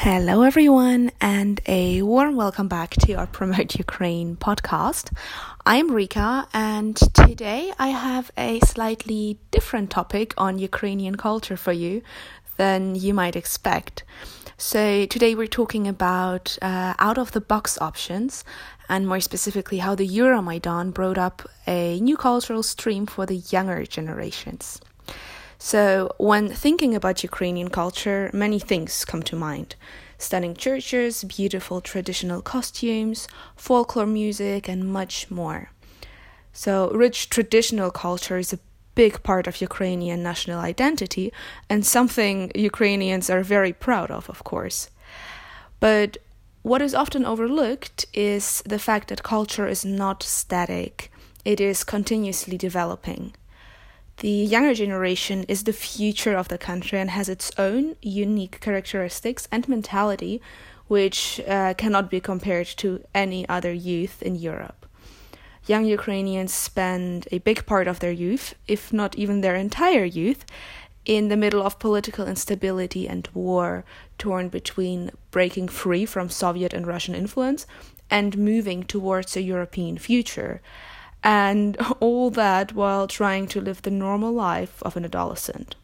Hello, everyone, and a warm welcome back to our Promote Ukraine podcast. I'm Rika, and today I have a slightly different topic on Ukrainian culture for you than you might expect. So today we're talking about out-of-the-box options, and more specifically how the Euromaidan brought up a new cultural stream for the younger generations. So when thinking about Ukrainian culture, many things come to mind. Stunning churches, beautiful traditional costumes, folklore music, and much more. So rich traditional culture is a big part of Ukrainian national identity and something Ukrainians are very proud of course. But what is often overlooked is the fact that culture is not static. It is continuously developing. The younger generation is the future of the country and has its own unique characteristics and mentality, which cannot be compared to any other youth in Europe. Young Ukrainians spend a big part of their youth, if not even their entire youth, in the middle of political instability and war, torn between breaking free from Soviet and Russian influence and moving towards a European future. And all that while trying to live the normal life of an adolescent.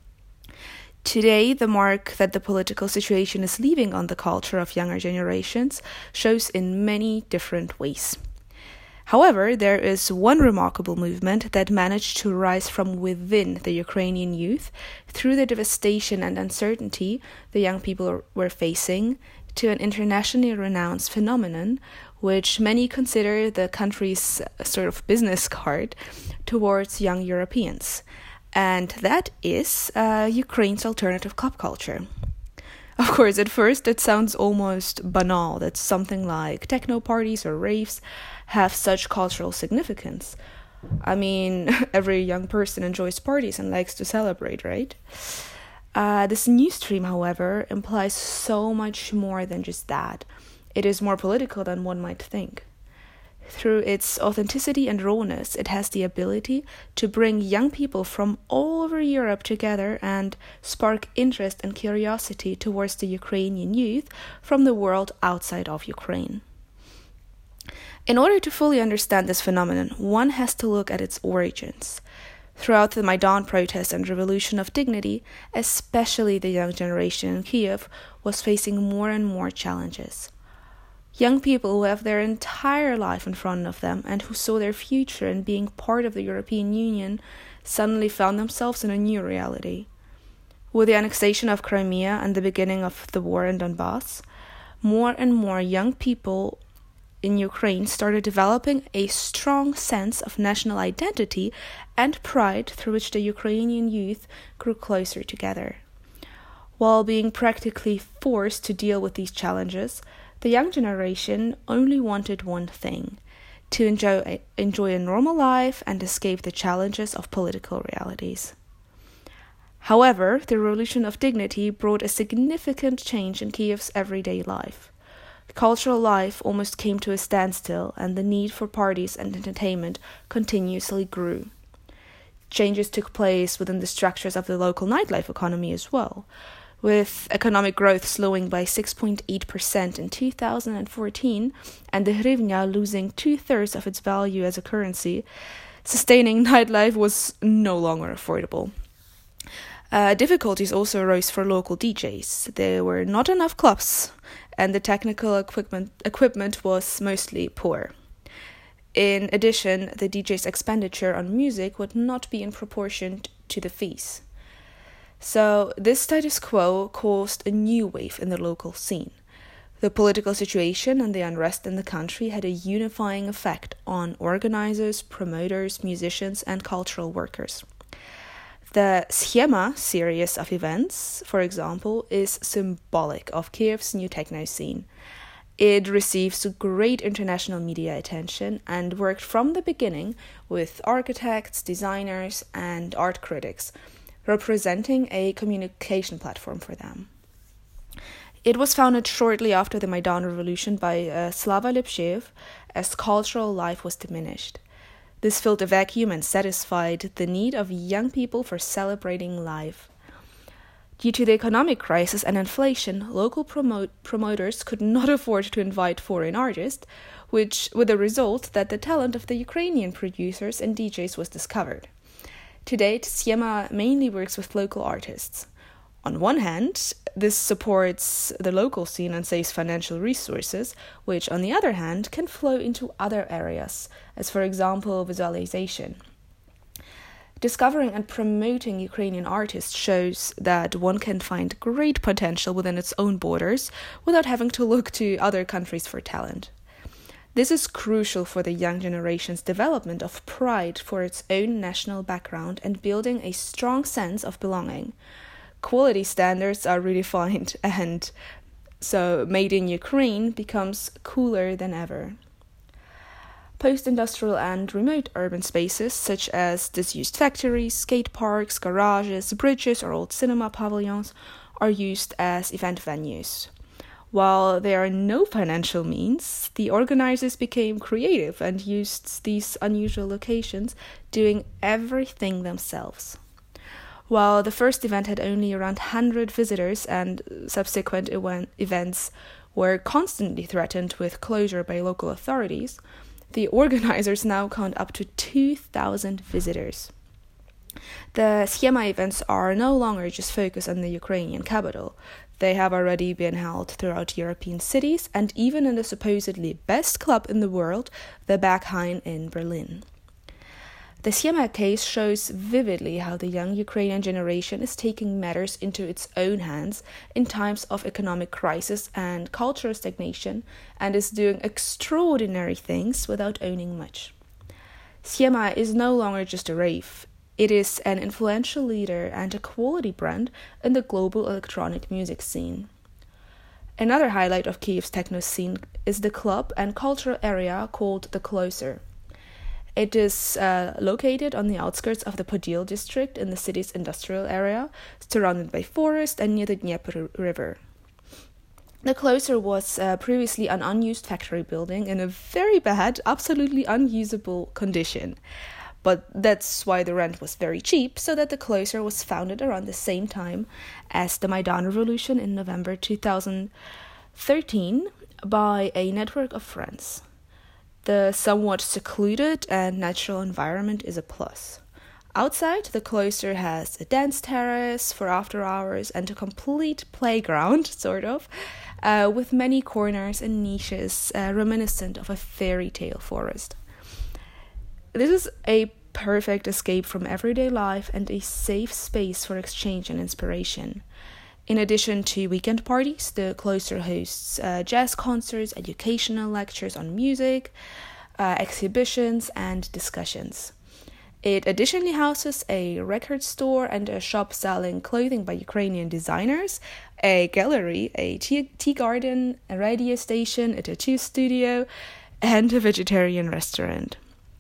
Today, the mark that the political situation is leaving on the culture of younger generations shows in many different ways. However, there is one remarkable movement that managed to rise from within the Ukrainian youth through the devastation and uncertainty the young people were facing to an internationally renowned phenomenon which many consider the country's sort of business card towards young Europeans. And that is Ukraine's alternative club culture. Of course, at first it sounds almost banal that something like techno parties or raves have such cultural significance. I mean, every young person enjoys parties and likes to celebrate, right? This new stream, however, implies so much more than just that. It is more political than one might think. Through its authenticity and rawness, it has the ability to bring young people from all over Europe together and spark interest and curiosity towards the Ukrainian youth from the world outside of Ukraine. In order to fully understand this phenomenon, one has to look at its origins. Throughout the Maidan protests and revolution of dignity, especially the young generation in Kiev was facing more and more challenges. Young people who have their entire life in front of them and who saw their future in being part of the European Union suddenly found themselves in a new reality. With the annexation of Crimea and the beginning of the war in Donbass, more and more young people in Ukraine started developing a strong sense of national identity and pride through which the Ukrainian youth grew closer together. While being practically forced to deal with these challenges, the young generation only wanted one thing: to enjoy a normal life and escape the challenges of political realities. However, the Revolution of Dignity brought a significant change in Kiev's everyday life. Cultural life almost came to a standstill, and the need for parties and entertainment continuously grew. Changes took place within the structures of the local nightlife economy as well, with economic growth slowing by 6.8% in 2014 and the hryvnia losing 2/3 of its value as a currency, sustaining nightlife was no longer affordable. Difficulties also arose for local DJs. There were not enough clubs, and the technical equipment was mostly poor. In addition, the DJ's expenditure on music would not be in proportion to the fees. So this status quo caused a new wave in the local scene. The political situation and the unrest in the country had a unifying effect on organizers, promoters, musicians, and cultural workers. The Schema series of events, for example, is symbolic of Kiev's new techno scene. It receives great international media attention and worked from the beginning with architects, designers, and art critics, representing a communication platform for them. It was founded shortly after the Maidan Revolution by Slava Lipshev, as cultural life was diminished. This filled a vacuum and satisfied the need of young people for celebrating life. Due to the economic crisis and inflation, local promoters could not afford to invite foreign artists, with the result that the talent of the Ukrainian producers and DJs was discovered. To date, Siema mainly works with local artists. On one hand, this supports the local scene and saves financial resources, which on the other hand can flow into other areas, as for example visualization. Discovering and promoting Ukrainian artists shows that one can find great potential within its own borders without having to look to other countries for talent. This is crucial for the young generation's development of pride for its own national background and building a strong sense of belonging. Quality standards are redefined, and so Made in Ukraine becomes cooler than ever. Post-industrial and remote urban spaces, such as disused factories, skate parks, garages, bridges, or old cinema pavilions, are used as event venues. While there are no financial means, the organizers became creative and used these unusual locations, doing everything themselves. While the first event had only around 100 visitors and subsequent events were constantly threatened with closure by local authorities, the organizers now count up to 2,000 visitors. The Siema events are no longer just focused on the Ukrainian capital. They have already been held throughout European cities and even in the supposedly best club in the world, the Berghain in Berlin. The Siema case shows vividly how the young Ukrainian generation is taking matters into its own hands in times of economic crisis and cultural stagnation and is doing extraordinary things without owning much. Siema is no longer just a rave. It is an influential leader and a quality brand in the global electronic music scene. Another highlight of Kyiv's techno scene is the club and cultural area called The Closer. It is located on the outskirts of the Podil district in the city's industrial area, surrounded by forest and near the Dnieper River. The Closer was previously an unused factory building in a very bad, absolutely unusable condition. But that's why the rent was very cheap, so that the Closer was founded around the same time as the Maidan Revolution in November 2013 by a network of friends. The somewhat secluded and natural environment is a plus. Outside, the Closer has a dance terrace for after hours and a complete playground, sort of, with many corners and niches reminiscent of a fairy tale forest. This is a perfect escape from everyday life and a safe space for exchange and inspiration. In addition to weekend parties, the Closer hosts jazz concerts, educational lectures on music, exhibitions, and discussions. It additionally houses a record store and a shop selling clothing by Ukrainian designers, a gallery, a tea garden, a radio station, a tattoo studio, and a vegetarian restaurant.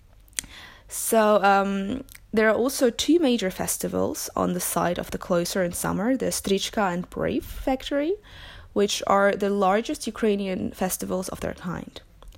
So there are also two major festivals on the side of the Closer in summer, the Strichka and Brave Factory, which are the largest Ukrainian festivals of their kind.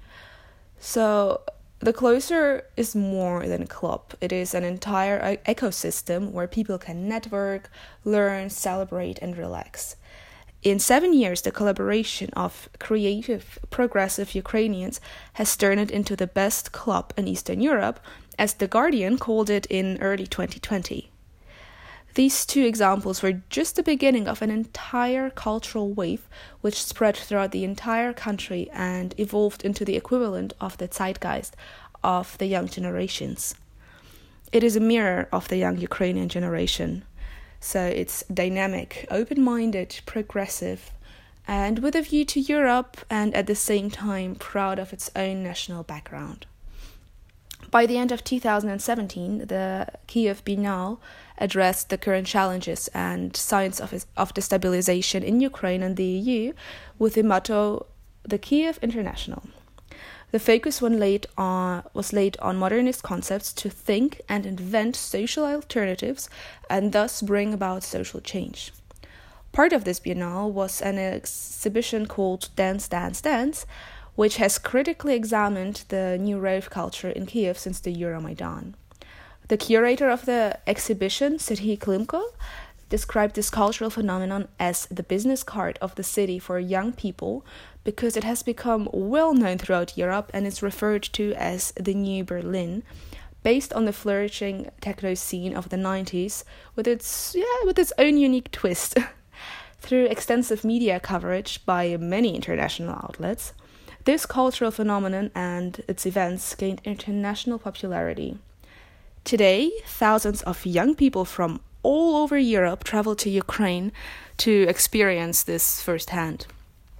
So the Closer is more than a club. It is an entire ecosystem where people can network, learn, celebrate, and relax. In 7 years, the collaboration of creative, progressive Ukrainians has turned it into the best club in Eastern Europe, as The Guardian called it in early 2020. These two examples were just the beginning of an entire cultural wave which spread throughout the entire country and evolved into the equivalent of the zeitgeist of the young generations. It is a mirror of the young Ukrainian generation. So it's dynamic, open-minded, progressive, and with a view to Europe and at the same time proud of its own national background. By the end of 2017, the Kyiv Biennale addressed the current challenges and signs of destabilization in Ukraine and the EU with the motto, The Kyiv International. The focus was laid on modernist concepts to think and invent social alternatives and thus bring about social change. Part of this Biennale was an exhibition called Dance, Dance, Dance, which has critically examined the new rave culture in Kyiv since the Euromaidan. The curator of the exhibition, Serhiy Klimko, described this cultural phenomenon as the business card of the city for young people because it has become well known throughout Europe and is referred to as the New Berlin, based on the flourishing techno scene of the 90s with its own unique twist. Through extensive media coverage by many international outlets, this cultural phenomenon and its events gained international popularity. Today, thousands of young people from all over Europe travel to Ukraine to experience this firsthand.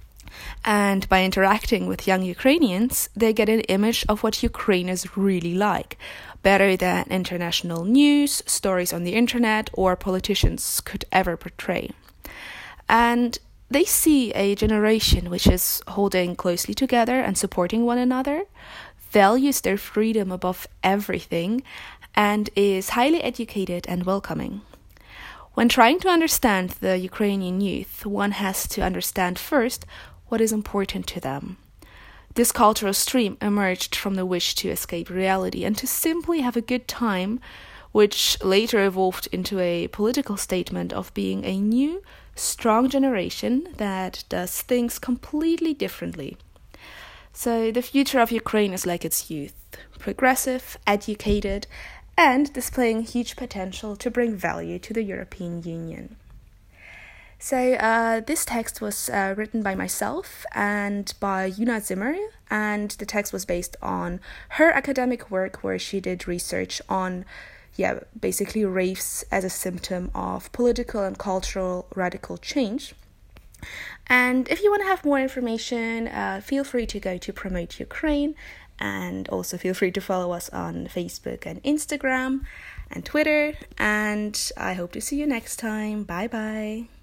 And by interacting with young Ukrainians, they get an image of what Ukraine is really like, better than international news, stories on the internet, or politicians could ever portray. And they see a generation which is holding closely together and supporting one another, values their freedom above everything, and is highly educated and welcoming. When trying to understand the Ukrainian youth, one has to understand first what is important to them. This cultural stream emerged from the wish to escape reality and to simply have a good time, which later evolved into a political statement of being a new, strong generation that does things completely differently. So the future of Ukraine is like its youth, progressive, educated, and displaying huge potential to bring value to the European Union. So this text was written by myself and by Yuna Zimmer, and the text was based on her academic work where she did research on basically raves as a symptom of political and cultural radical change. And if you want to have more information, feel free to go to Promote Ukraine, and also feel free to follow us on Facebook and Instagram and Twitter. And I hope to see you next time. Bye bye.